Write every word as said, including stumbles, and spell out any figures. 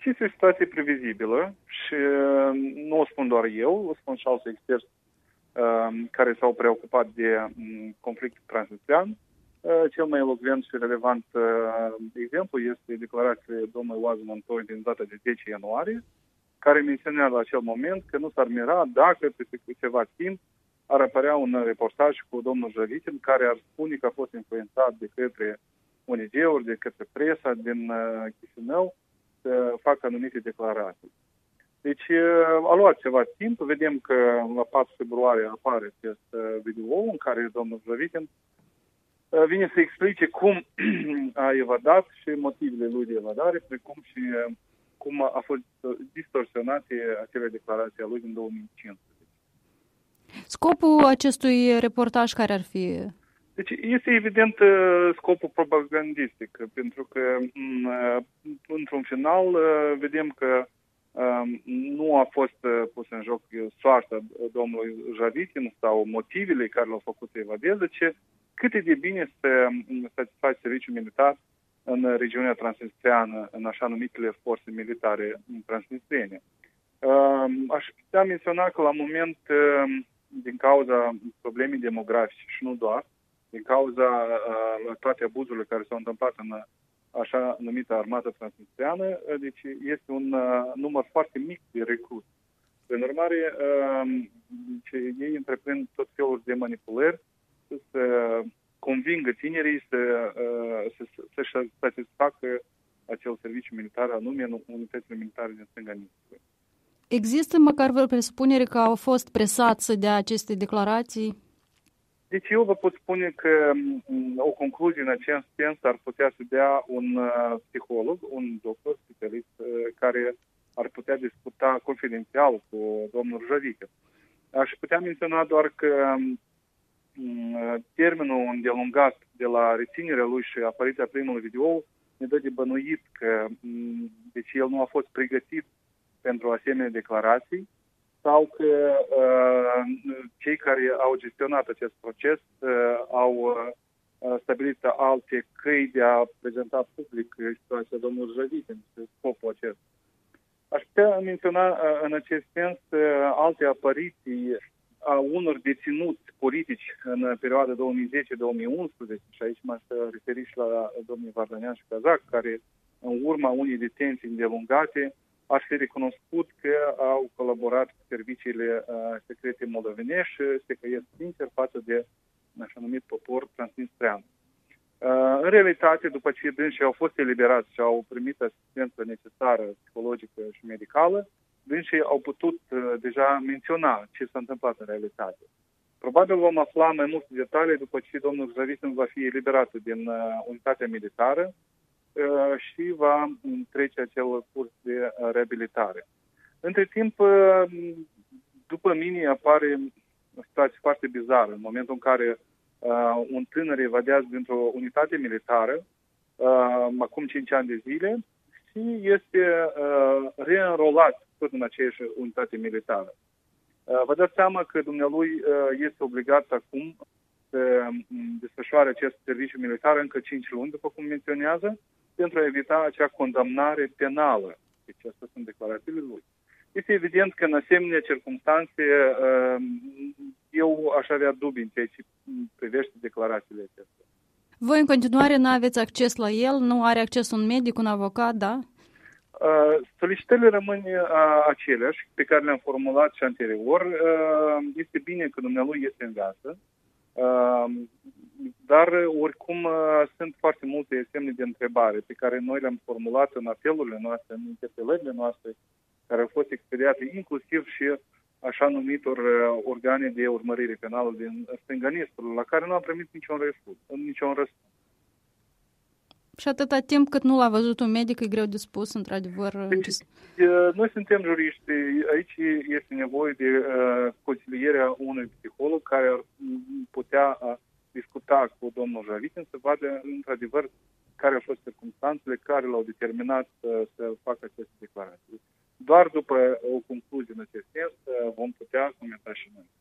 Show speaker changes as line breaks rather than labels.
Deci este o situație previzibilă și nu o spun doar eu, o spun și alți experți care s-au preocupat de conflictul transnistrean. Cel mai elocvent și relevant exemplu este declarația domnului Oază Montoi din data de zece ianuarie, care menționează la acel moment că nu s-ar mira dacă peste ceva timp ar apărea un reportaj cu domnul Javitin care ar spune că a fost influențat de către O N G-uri, de către presa din Chișinău să facă anumite declarații. Deci a luat ceva timp, vedem că la patru februarie apare acest video în care domnul Javitin vine să explice cum a evadat și motivele lui de evadare, precum și cum a fost distorsionate acele declarații a lui din două mii cincisprezece.
Scopul acestui reportaj care ar fi?
Deci este evident scopul propagandistic, pentru că într-un final vedem că nu a fost pus în joc soarta domnului Javitin sau motivele care l-au făcut să evadeze, ci cât de bine să satisface serviciul militar în regiunea transnistreană, în așa numitele forțe militare transnistrene. Aș putea menționa că la moment, din cauza problemei demografice și nu doar, din cauza toate abuzurile care s-au întâmplat în așa numită armată transnistreană, deci este un număr foarte mic de recruți. Prin urmare, ei întreprind tot felul de manipulări să convingă tinerii să, să, să-și satisfacă acel serviciu militar, anume în unitățile militare din stânga Nistrului.
Există măcar vreo presupunere că au fost presați să dea aceste declarații?
Deci eu vă pot spune că o concluzie în acest sens ar putea să dea un psiholog, un doctor specialist care ar putea discuta confidențial cu domnul Javitin. Aș putea menționa doar că termenul îndelungat de la reținerea lui și apariția primului video ne dă de bănuit că deci el nu a fost pregătit pentru asemenea declarații sau că uh, cei care au gestionat acest proces uh, au uh, stabilit alte căi de a prezenta public situația domnului Javitin și scopul acesta. Aș putea menționa uh, în acest sens uh, alte apariții a unor deținuți politici în perioada două mii zece două mii unsprezece și aici m-aș referi și la domnii Vardanyan și Cazac, care în urma unei detenții îndelungate ar fi recunoscut că au colaborat cu serviciile uh, secrete moldovenești și se căiesc sincer față de așa numit popor transnistrean. Uh, în realitate, după ce dânsii au fost eliberați și au primit asistență necesară psihologică și medicală, dânsii au putut uh, deja menționa ce s-a întâmplat în realitate. Probabil vom afla mai multe detalii după ce domnul Javitin va fi eliberat din uh, unitatea militară și va trece acel curs de reabilitare. Între timp, după mine, apare o situație foarte bizară. În momentul în care uh, un tânăr evadează dintr-o unitate militară, uh, acum cinci ani de zile, și este uh, reînrolat tot în aceeași unitate militară. Uh, vă dați seama că dumnealui uh, este obligat acum să desfășoare acest serviciu militar încă cinci luni, după cum menționează, pentru a evita acea condamnare penală. Deci astea sunt declarațiile lui. Este evident că în asemenea circunstanțe eu aș avea dubii în ceea ce privește declarațiile acestea.
Voi în continuare nu aveți acces la el? Nu are acces un medic, un avocat, da?
Solicitările rămân aceleași pe care le-am formulat și anterior. Este bine că dumnealui este în viață, dar oricum sunt foarte multe semne de întrebare pe care noi le-am formulat în apelurile noastre, în interpelările noastre, care au fost expediate inclusiv și așa numitor organe de urmărire penală din stânga Nistrului, la care nu am primit niciun răspuns. Niciun răspuns.
Și atâta timp cât nu l-a văzut un medic, e greu de spus, într-adevăr.
Deci, noi suntem juriști. Aici este nevoie de uh, consilierea unui psiholog care ar putea uh, discuta cu domnul Javitin să vadă, într-adevăr, care au fost circumstanțele care l-au determinat uh, să facă aceste declarații. Doar după o concluzie în acest sens uh, vom putea comenta și noi.